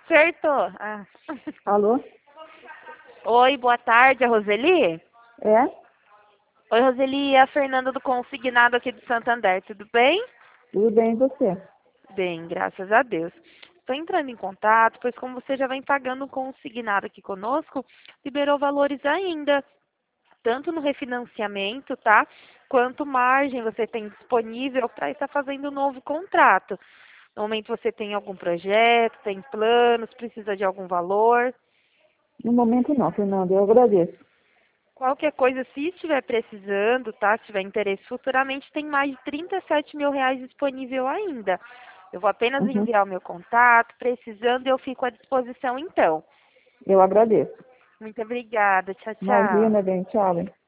Acertou. Ah. Alô? Oi, boa tarde, a Roseli? É? Oi, Roseli, é a Fernanda do Consignado aqui de Santander, tudo bem? Tudo bem, e você? Bem, graças a Deus. Estou entrando em contato, pois como você já vem pagando o consignado aqui conosco, liberou valores ainda, tanto no refinanciamento, tá? Quanto margem você tem disponível para estar fazendo um novo contrato. No momento você tem algum projeto, tem planos, precisa de algum valor. No momento não, Fernanda, eu agradeço. Qualquer coisa, se estiver precisando, tá? Se tiver interesse futuramente, tem mais de R$ 37.000 disponível ainda. Eu vou apenas Uhum. enviar o meu contato, precisando eu fico à disposição então. Eu agradeço. Muito obrigada, tchau, tchau. Imagina, bem, tchau. Bem.